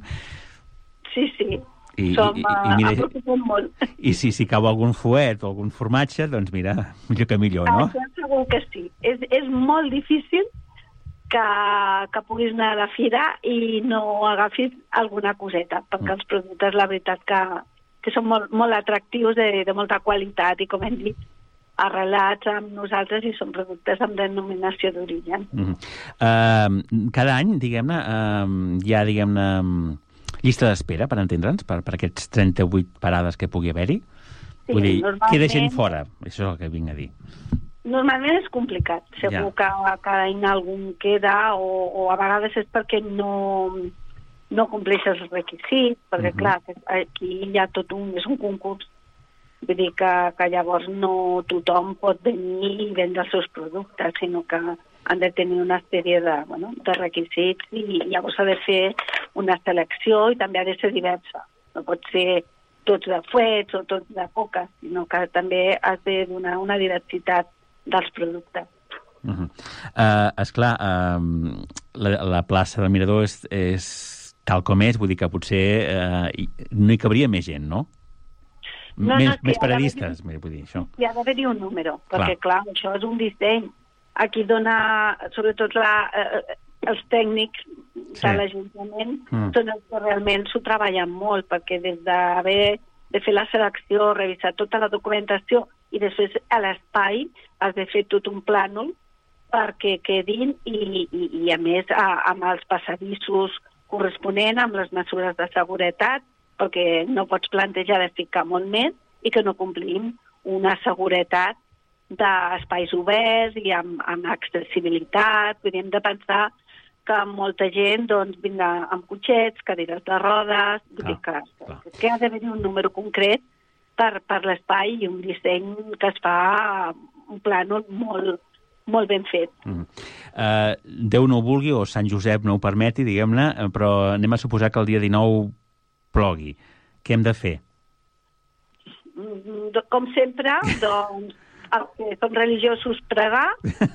Sí, sí. I, Som, i, i, mira, aprofitem molt. I si, si cau algun fuet o algun formatge, doncs mira, millor que millor, no? Ah, segur que sí. És, és molt difícil que, que puguis anar a la fira i no agafis alguna coseta, perquè mm. els productes, la veritat, que, que són molt, molt atractius, de, de molta qualitat, i com hem dit, arrelats amb nosaltres i són productes amb denominació d'origen. Mm-hmm. Uh, cada any, diguem-ne, uh, hi ha, diguem-ne, llista d'espera, per entendre'ns, per, per aquests trenta-vuit parades que pugui haver-hi? Sí, vull dir, normalment... queda gent fora, això és el que vinc a dir. Normalment és complicat. Segur ja. que cada any algun queda, o, o a vegades és perquè no, no compleixes els requisits, perquè, uh-huh. clar, aquí hi ha tot un... és un concurs Vull dir que, que llavors no tothom pot venir i vendre els seus productes, sinó que han de tenir una sèrie de, bueno, de requisits i llavors s'ha de fer una selecció i també ha de ser diversa. No pot ser tots de fuets o tots de coca, sinó que també has de donar una diversitat dels productes. Uh-huh. uh, esclar, uh, la, la plaça del Mirador és, és tal com és, vull dir que potser uh, no hi cabria més gent, no? No, més no, més paradistes, vull dir, això. Hi ha d'haver-hi un número, perquè, clar. clar, això és un disseny. Aquí dona, sobretot, la, eh, els tècnics sí. de l'Ajuntament mm. són els que realment s'ho treballen molt, perquè des d'haver de fer la selecció, revisar tota la documentació i després a l'espai has de fer tot un plànol perquè quedin i, i, i a més, a, amb els passadissos corresponents, amb les mesures de seguretat, perquè no pots plantejar de ficar molt més i que no complim una seguretat d'espais oberts i amb, amb accessibilitat. Hem de pensar que molta gent doncs, vindrà amb cotxets, cadires de rodes, vull dir que, que, que ha d'haver un número concret per, per l'espai i un disseny que es fa un plànol molt, molt ben fet. Mm. Uh, Déu no ho vulgui o Sant Josep no ho permeti, diguem-ne, però anem a suposar que el dia dinou plogui. Què hem de fer? Com sempre, doncs, els que som religiosos pregar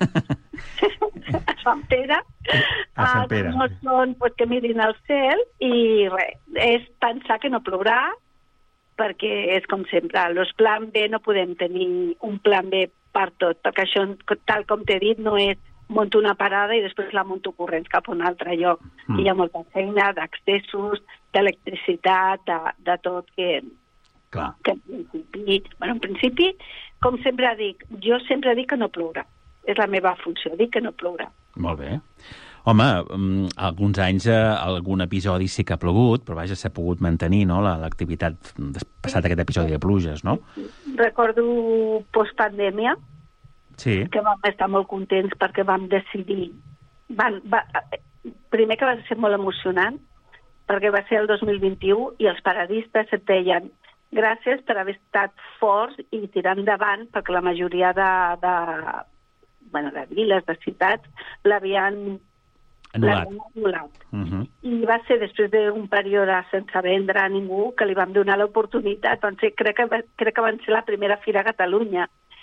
a Sant Pere, a Sant Pere. No són pues, que mirin al cel i res, és pensar que no plourà, perquè és com sempre, els plan B no podem tenir un plan B per tot, perquè això, tal com t'he dit, no és monto una parada i després la monto corrents cap a un altre lloc. Mm. Hi ha molta feina d'accessos, d'electricitat, de, de tot que, Clar. que en principi... Bueno, en principi, com sempre dic, jo sempre dic que no plourà. És la meva funció, dir que no plourà. Molt bé. Home, um, alguns anys eh, algun episodi sí que ha plogut, però vaja, s'ha pogut mantenir, no?, l'activitat passat aquest episodi de pluges, no? Recordo postpandèmia, sí. que vam estar molt contents perquè vam decidir... Van, va, primer que va ser molt emocionant, perquè va ser el dos mil vint-i-u i els paradistes et deien gràcies per haver estat forts i tirar endavant, perquè la majoria de, de, bueno, de viles, de citats, l'havien anul·lat. anul·lat. Uh-huh. I va ser després d'un període sense vendre a ningú que li vam donar l'oportunitat. Van ser, crec, que, crec que van ser la primera fira a Catalunya.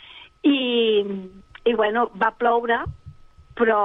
I, i bueno, va ploure, però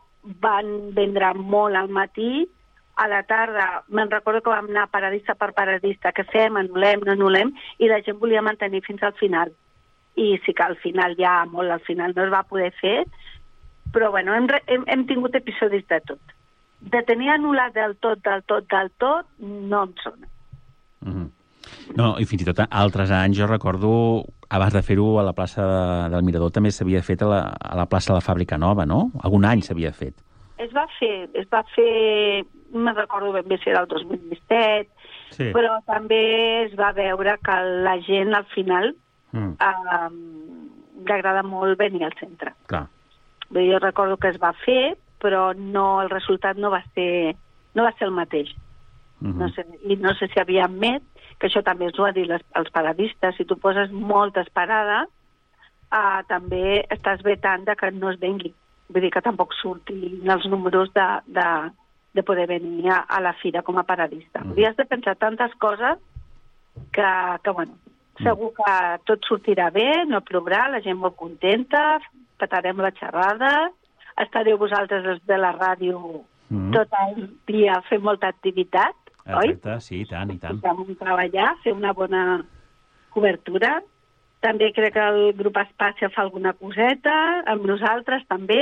van vendre molt al matí. A la tarda, me'n recordo que vam anar paradista per paradista, que fem, anul·lem, no anul·lem, i la gent volia mantenir fins al final. I sí que al final ja, molt al final, no es va poder fer, però bueno, hem, hem, hem tingut episodis de tot. De tenir anul·lat del tot, del tot, del tot, no em sona. Mm-hmm. No, i fins i tot altres anys, jo recordo, abans de fer-ho a la plaça del Mirador, també s'havia fet a la, a la plaça de la Fàbrica Nova, no? Algun any s'havia fet. Es va fer, es va fer, no recordo ben bé si era el dos mil disset, sí. Però també es va veure que la gent al final mm. eh, li agrada molt venir al centre. Clar. Bé, jo recordo que es va fer, però no, el resultat no va ser, no va ser el mateix. Mm-hmm. No sé, i no sé si hi havia més, que això també ens ho ha dit les, els paradistes, si tu poses moltes parades, eh, també estàs vetant de que no es vengui. Vull dir que tampoc surtin els números de, de, de poder venir a, a la fira com a paradista. Mm. I has de pensar tantes coses que, que bueno, segur que tot sortirà bé, no plourà, la gent molt contenta, petarem la xerrada, estareu vosaltres els de la ràdio mm. tot el dia fent molta activitat, oi? Exacte, sí, i tant, i tant. Vam treballar, fer una bona cobertura. També crec que el grup Espàcia fa alguna coseta, amb nosaltres també.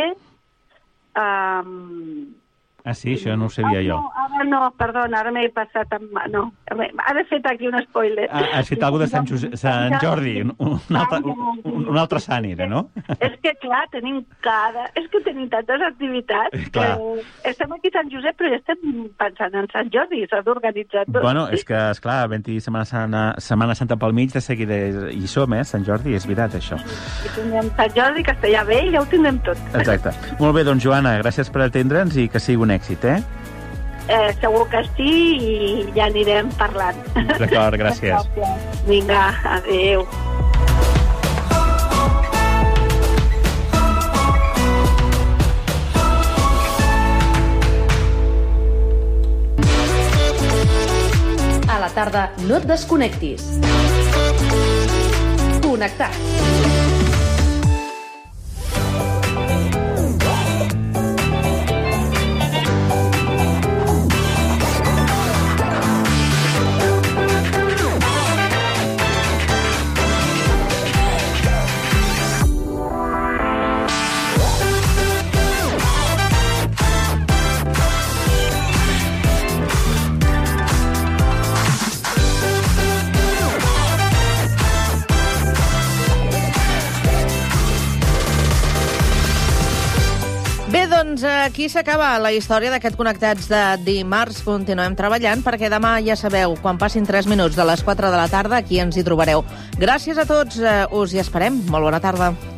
Um... Ah, sí? Això no ho sabia ah, jo. No, ara no, perdona, ara m'he passat amb... No, ara he fet aquí un spoiler. Ah, has fet alguna de Sant, Josep, Sant Jordi, un, un, altre, un, un altre sant era, no? És que, clar, tenim cada... És que tenim tantes activitats que estem aquí a Sant Josep, però ja estem pensant en Sant Jordi, s'ha d'organitzar tot. Bueno, és que, esclar, havent-hi Setmana Santa, Setmana Santa pel mig, de seguida hi som, eh, Sant Jordi, és veritat, això. I tindrem Sant Jordi, Castellà Vell, ja ho tindrem tot. Exacte. Molt bé, doncs, Joana, gràcies per atendre'ns i que sigui un èxit, eh? Eh, segur que sí i ja anirem parlant. D'acord, gràcies. Vinga, adéu. tarda no et desconnectis. Connectats. Bé, doncs aquí s'acaba la història d'aquest Connectats de dimarts. Continuem treballant perquè demà, ja sabeu, quan passin tres minuts de les quatre de la tarda, aquí ens hi trobareu. Gràcies a tots, us hi esperem. Molt bona tarda.